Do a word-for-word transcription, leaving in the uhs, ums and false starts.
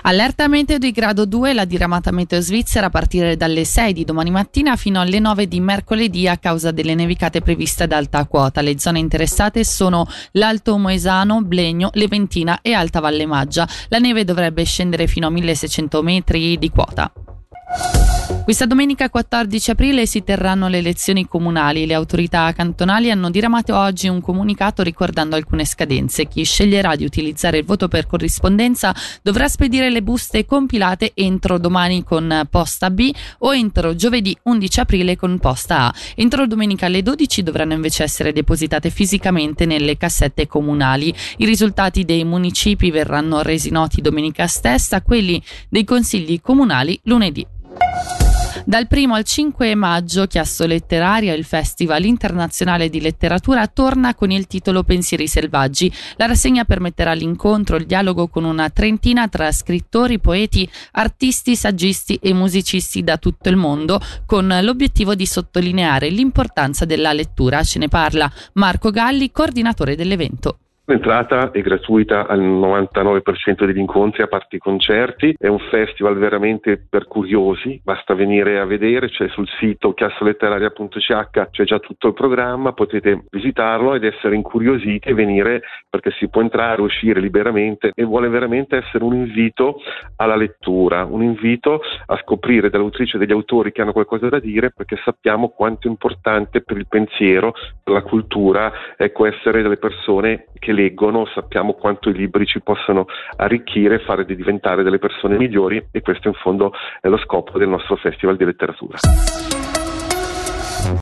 Allerta meteo di grado due, la diramata meteo svizzera a partire dalle sei di domani mattina fino alle nove di mercoledì a causa delle nevicate previste ad alta quota. Le zone interessate sono l'Alto Moesano, Blegno, Leventina e Alta Valle Maggia. La neve dovrebbe scendere fino a milleseicento metri di quota. Questa domenica quattordici aprile si terranno le elezioni comunali. Le autorità cantonali hanno diramato oggi un comunicato ricordando alcune scadenze. Chi sceglierà di utilizzare il voto per corrispondenza dovrà spedire le buste compilate entro domani con posta B o entro giovedì undici aprile con posta A. Entro domenica alle dodici dovranno invece essere depositate fisicamente nelle cassette comunali. I risultati dei municipi verranno resi noti domenica stessa, quelli dei consigli comunali lunedì. Dal primo al cinque maggio Chiasso Letteraria, il Festival internazionale di letteratura, torna con il titolo Pensieri selvaggi. La rassegna permetterà l'incontro, il dialogo con una trentina tra scrittori, poeti, artisti, saggisti e musicisti da tutto il mondo, con l'obiettivo di sottolineare l'importanza della lettura. Ce ne parla Marco Galli, coordinatore dell'evento. L'entrata è gratuita al novantanove per cento degli incontri, a parte i concerti. È un festival veramente per curiosi, basta venire a vedere, c'è sul sito chiassoletteraria punto c h c'è già tutto il programma, potete visitarlo ed essere incuriositi e venire, perché si può entrare e uscire liberamente e vuole veramente essere un invito alla lettura, un invito a scoprire dall'autrice e degli autori che hanno qualcosa da dire, perché sappiamo quanto è importante per il pensiero, per la cultura, ecco, essere delle persone che leggono. Sappiamo quanto i libri ci possono arricchire e fare di diventare delle persone migliori, e questo in fondo è lo scopo del nostro Festival di Letteratura.